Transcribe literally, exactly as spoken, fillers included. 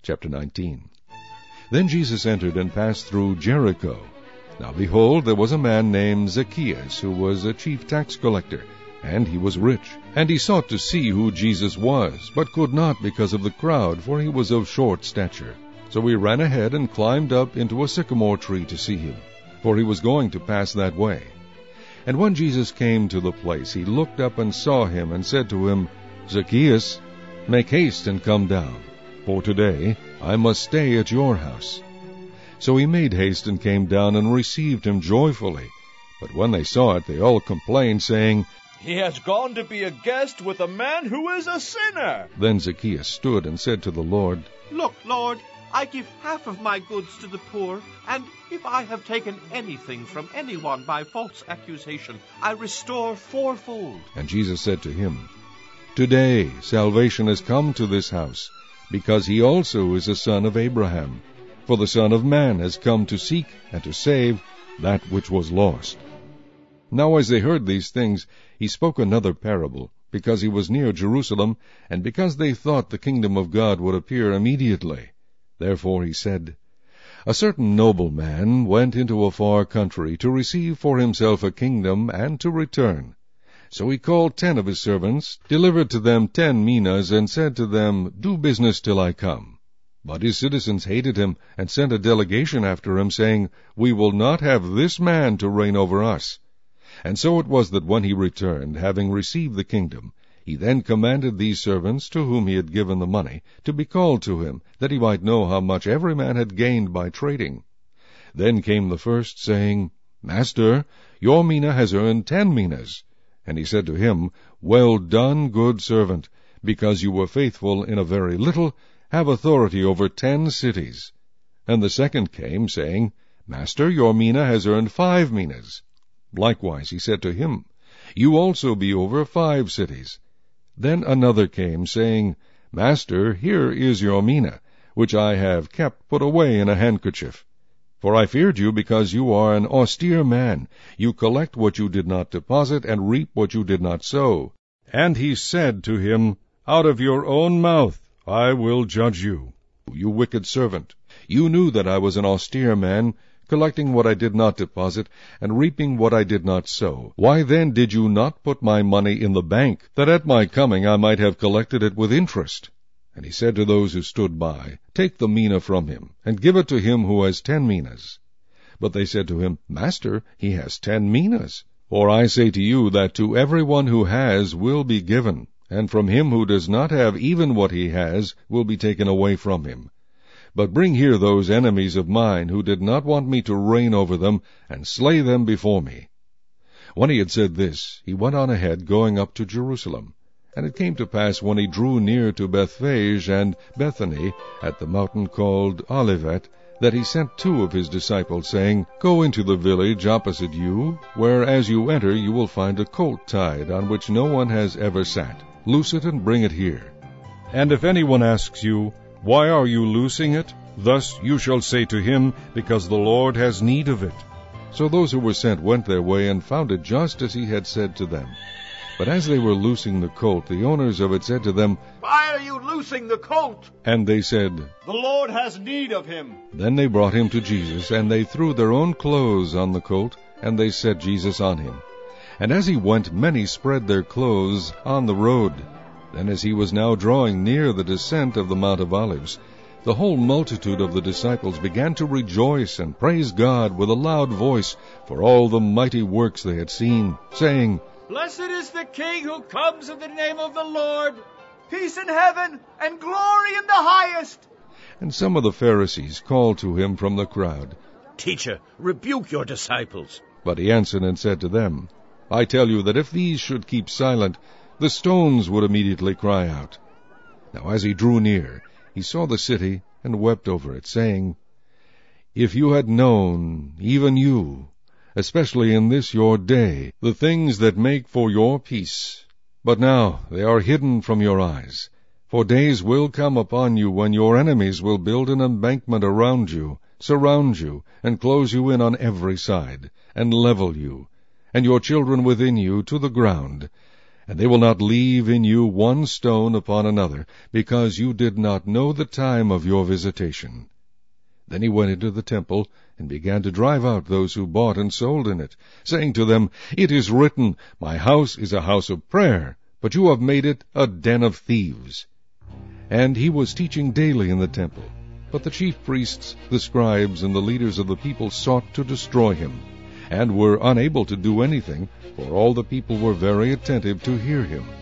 Chapter nineteen. Then Jesus entered and passed through Jericho. Now behold, there was a man named Zacchaeus, who was a chief tax collector, and he was rich. And he sought to see who Jesus was, but could not because of the crowd, for he was of short stature. So he ran ahead and climbed up into a sycamore tree to see him, for he was going to pass that way. And when Jesus came to the place, he looked up and saw him, and said to him, Zacchaeus, make haste and come down, for today I must stay at your house. So he made haste and came down and received him joyfully. But when they saw it, they all complained, saying, He has gone to be a guest with a man who is a sinner. Then Zacchaeus stood and said to the Lord, Look, Lord, I give half of my goods to the poor, and if I have taken anything from anyone by false accusation, I restore fourfold. And Jesus said to him, Today salvation has come to this house, because he also is a son of Abraham. For the Son of Man has come to seek and to save that which was lost. Now as they heard these things, he spoke another parable, because he was near Jerusalem, and because they thought the kingdom of God would appear immediately. Therefore he said, A certain nobleman went into a far country to receive for himself a kingdom, and to return. So he called ten of his servants, delivered to them ten minas, and said to them, Do business till I come. But his citizens hated him, and sent a delegation after him, saying, We will not have this man to reign over us. And so it was that when he returned, having received the kingdom, he then commanded these servants, to whom he had given the money, to be called to him, that he might know how much every man had gained by trading. Then came the first, saying, Master, your mina has earned ten minas. And he said to him, Well done, good servant, because you were faithful in a very little, have authority over ten cities. And the second came, saying, Master, your mina has earned five minas. Likewise he said to him, You also be over five cities. Then another came, saying, Master, here is your mina, which I have kept put away in a handkerchief. For I feared you, because you are an austere man. You collect what you did not deposit, and reap what you did not sow. And he said to him, Out of your own mouth I will judge you, you wicked servant. You knew that I was an austere man, collecting what I did not deposit, and reaping what I did not sow. Why then did you not put my money in the bank, that at my coming I might have collected it with interest? And he said to those who stood by, Take the mina from him, and give it to him who has ten minas. But they said to him, Master, he has ten minas. For I say to you that to every one who has will be given, and from him who does not have even what he has will be taken away from him. But bring here those enemies of mine, who did not want me to reign over them, and slay them before me. When he had said this, he went on ahead, going up to Jerusalem. And it came to pass, when he drew near to Bethphage and Bethany, at the mountain called Olivet, that he sent two of his disciples, saying, Go into the village opposite you, where as you enter you will find a colt tied, on which no one has ever sat. Loose it and bring it here. And if anyone asks you, Why are you loosing it? Thus you shall say to him, Because the Lord has need of it. So those who were sent went their way, and found it just as he had said to them. But as they were loosing the colt, the owners of it said to them, Why are you loosing the colt? And they said, The Lord has need of him. Then they brought him to Jesus, and they threw their own clothes on the colt, and they set Jesus on him. And as he went, many spread their clothes on the road. Then as he was now drawing near the descent of the Mount of Olives, the whole multitude of the disciples began to rejoice and praise God with a loud voice for all the mighty works they had seen, saying, Blessed is the King who comes in the name of the Lord. Peace in heaven and glory in the highest. And some of the Pharisees called to him from the crowd, Teacher, rebuke your disciples. But he answered and said to them, I tell you that if these should keep silent, the stones would immediately cry out. Now as he drew near, he saw the city, and wept over it, saying, If you had known, even you, especially in this your day, the things that make for your peace, but now they are hidden from your eyes. For days will come upon you when your enemies will build an embankment around you, surround you, and close you in on every side, and level you, and your children within you, to the ground, and they will not leave in you one stone upon another, because you did not know the time of your visitation. Then he went into the temple, and began to drive out those who bought and sold in it, saying to them, It is written, My house is a house of prayer, but you have made it a den of thieves. And he was teaching daily in the temple. But the chief priests, the scribes, and the leaders of the people sought to destroy him, and were unable to do anything, for all the people were very attentive to hear him.